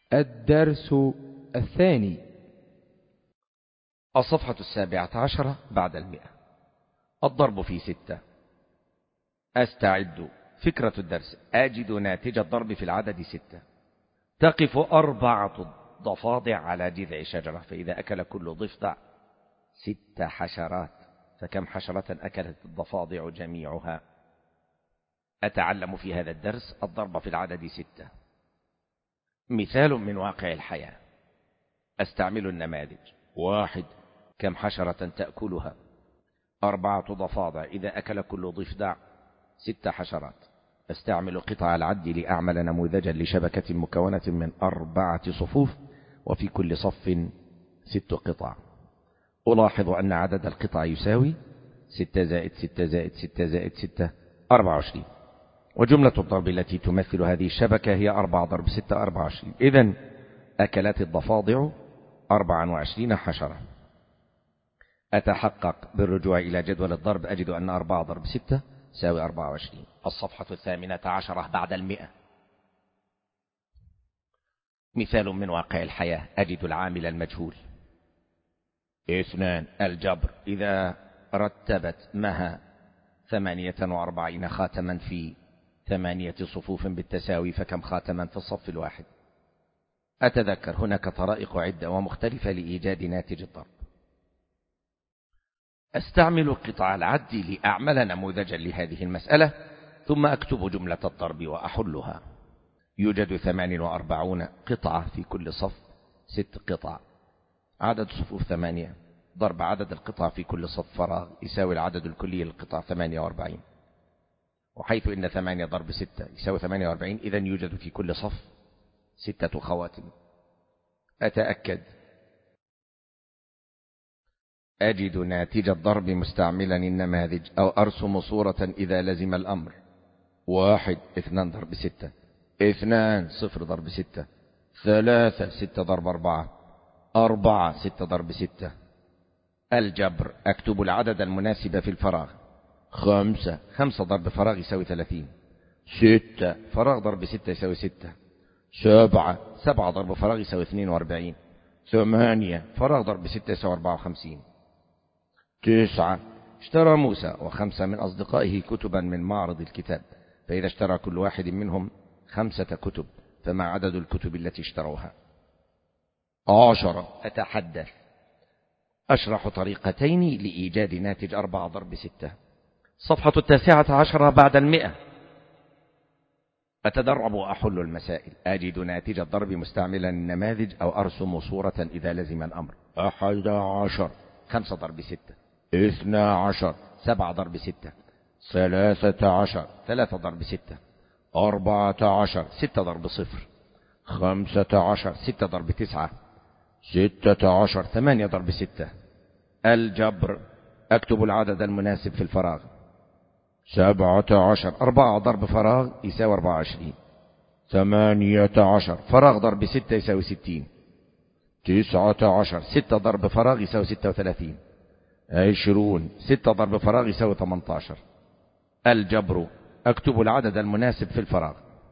الدرس الثاني. الصفحة 17 بعد 100. الضرب في 6. أستعد. فكرة الدرس: أجد ناتج الضرب في العدد 6. تقف 4 ضفادع على جذع شجرة، فإذا أكل كل ضفدع 6 حشرات، فكم حشرة أكلت الضفادع جميعها؟ أتعلم في هذا الدرس الضرب في العدد 6. مثال من واقع الحياة. أستعمل النماذج. 1. كم حشرة تأكلها؟ 4 ضفادع، إذا أكل كل ضفدع 6 حشرات. أستعمل قطع العد لأعمل نموذجا لشبكة مكونة من 4 صفوف، وفي كل صف 6 قطع. ألاحظ أن عدد القطع يساوي 6 زائد 6 زائد 6 زائد 6 24. وجملة الضرب التي تمثل هذه الشبكة هي 4 ضرب 6 24. إذن أكلت الضفادع 24 حشرة. أتحقق بالرجوع إلى جدول الضرب، أجد أن 4 ضرب 6 تساوي 24. الصفحة 18 بعد 100. مثال من واقع الحياة. أجد العامل المجهول. 2. الجبر. إذا رتبت مها 48 خاتما في 8 صفوف بالتساوي، فكم خاتما في الصف الواحد؟ أتذكر هناك طرائق عدة ومختلفة لإيجاد ناتج الضرب. أستعمل قطع العد لأعمل نموذجا لهذه المسألة، ثم أكتب جملة الضرب وأحلها. يوجد 48 قطعة، في كل صف 6 قطع. عدد صفوف 8 ضرب عدد القطع في كل صف فراغ يساوي العدد الكلي للقطع 48. وحيث إن 8 ضرب 6 يساوي 48، إذن يوجد في كل صف 6 خواتم. أتأكد. أجد ناتج الضرب مستعملا النماذج، أو أرسم صورة إذا لزم الأمر. 1. 2 ضرب 6. 2 0 ضرب 6. 3 6 ضرب 4. 4 6 ضرب 6. الجبر. أكتب العدد المناسب في الفراغ. 5 ضرب فراغ يساوي 30. 6 فراغ ضرب 6 يساوي 6. 7 ضرب فراغ يساوي 42. 8 فراغ ضرب 6 يساوي 54. 9 اشترى موسى و5 من أصدقائه كتبا من معرض الكتاب، فإذا اشترى كل واحد منهم 5 كتب، فما عدد الكتب التي اشتروها؟ 10. أتحدث. أشرح طريقتين لإيجاد ناتج 4 ضرب 6. صفحة 19 بعد 100. أتدرب وأحل المسائل. أجد ناتج الضرب مستعملا النماذج، أو أرسم صورة إذا لزم الأمر. 11 5 ضرب 6. 12 7 ضرب 6. 13 3 ضرب 6. 14 6 ضرب 0. 15 6 ضرب 9. 16 8 ضرب 6. الجبر. أكتب العدد المناسب في الفراغ. 17 4 ضرب فراغ يساوي 24. 18 فراغ ضرب 6 يساوي 60. 19 6 ضرب فراغ يساوي 36. 20 6 ضرب فراغ يساوي 18. الجبر. أكتب العدد المناسب في الفراغ.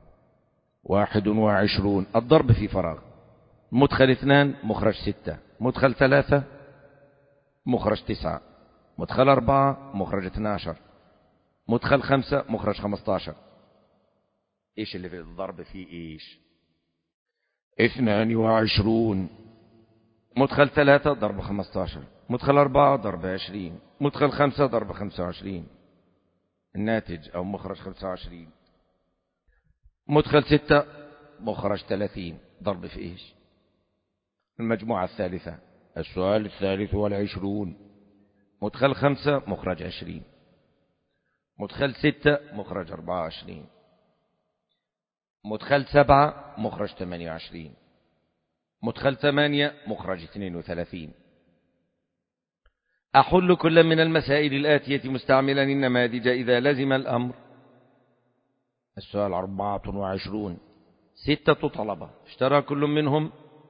21 الضرب في فراغ. مدخل 2 مخرج 6. مدخل 3 مخرج 9. مدخل 4 مخرج 12. مدخل 5 مخرج 15. ايش اللي في الضرب فيه ايش؟ 22 مدخل 3 ضرب 15. مدخل 4 ضرب 20. مدخل 5 ضرب 25. الناتج او مخرج 25. مدخل 6 مخرج 30. ضرب في ايش؟ المجموعة الثالثة. السؤال 23. مدخل 5 مخرج 20. مدخل 6 مخرج 24. مدخل 7 مخرج 28. مدخل 8 مخرج 32. أحل كل من المسائل الآتية مستعملا النماذج إذا لزم الأمر. السؤال 24. 6 طلبة، اشترى كل منهم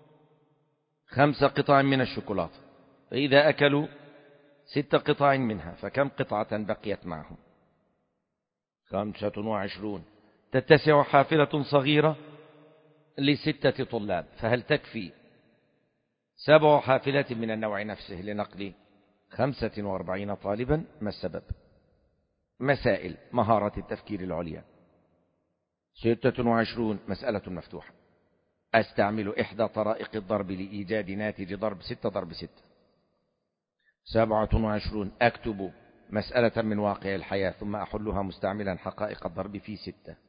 5 قطع من الشوكولاتة، فإذا أكلوا 6 قطع منها، فكم قطعة بقيت معهم؟ 25. تتسع حافلة صغيرة ل6 طلاب، فهل تكفي 7 حافلات من النوع نفسه لنقل 45 طالبا؟ ما السبب؟ مسائل مهارة التفكير العليا. 26 مسألة مفتوحة. أستعمل إحدى طرائق الضرب لإيجاد ناتج ضرب 6 ضرب 6. 27 أكتب مسألة من واقع الحياة ثم أحلها مستعملا حقائق الضرب في 6.